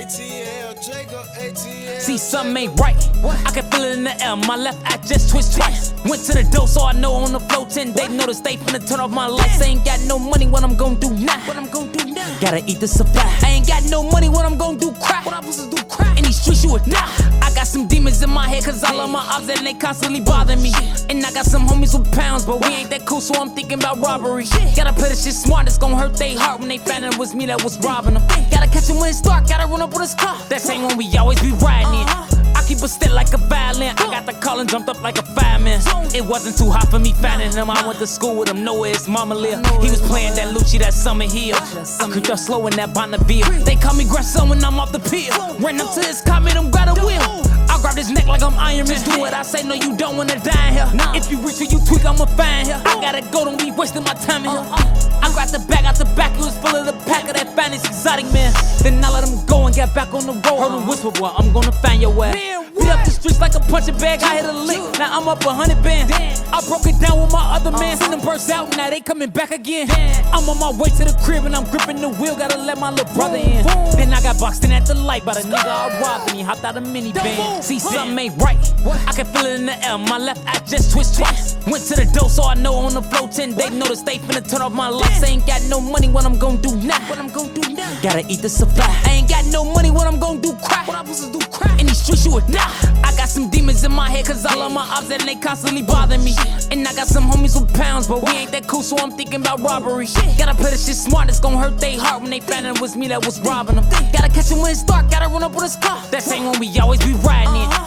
ATL, Jacob ATL. See, something ain't right. I can feel it in the air. My left eye just twitched twice. Went to the door, so I know on the floor 10 they notice they finna turn off my lights. I ain't got no money, what I'm gon' do now? Gotta eat the supply. I ain't got no money, what I'm gon' do? Crack. What I'm supposed to do? Crack. In these streets, you would die. I got some demons in my head, cause all of my ops and they constantly bother me. And I got some homies with pounds, but we ain't that cool, so I'm thinking about robbery. Gotta play this shit smart, it's gon' hurt they heart when they find it was me that was robbing them. Gotta catch him when it's dark, gotta run up with his car. That same one we always be riding in. I keep a stick like a violin. I got the call and jumped up like a fireman. It wasn't too hot for me finding him. I went to school with him, know where his mama lived. He was playing that Lucci, that Summer Hill. I creeped up slow in that Bonneville. They call me grandson when I'm off the pill. Ran up to his car, made him grab a wheel. I grab his neck like I'm Iron Man. Do what I say, no, you don't wanna die here. If you reach or you tweak, I'ma find here. I gotta go, don't be wasting my time in here. I grabbed the bag out the back, it was full of the pack of that finest exotic, man. Then I let him go and get back on the road. Heard him whisper, boy, I'm gonna find your ass. Beat up the streets like a punching bag, I hit a lick. Now I'm up 100 bands. I broke it down with my other man. Seen them burst out, now they coming back again. I'm on my way to the crib and I'm gripping the wheel. Gotta let my little brother in. Then I got boxed in at the light by the nigga I robbed and he hopped out a minivan. See, something ain't right. I can feel it in the air. My left eye just twitched twice. Went to the door, so I know on the floor 10 they notice they finna turn off my lights. I ain't got no money, what I'm gon' do now? Gotta eat the supply. I ain't got no money, what I'm gon' do? Crack. What I'm supposed to do? Crack. In these streets, you would die. I got some demons in my head, cause all of my ops and they constantly bother me. And I got some homies with pounds, but we ain't that cool, so I'm thinking about robbery. Gotta play this shit smart, it's gon' hurt they heart when they find it was me that was robbing them. Gotta catch him when it's dark, gotta run up with his car. That same one we always be riding in.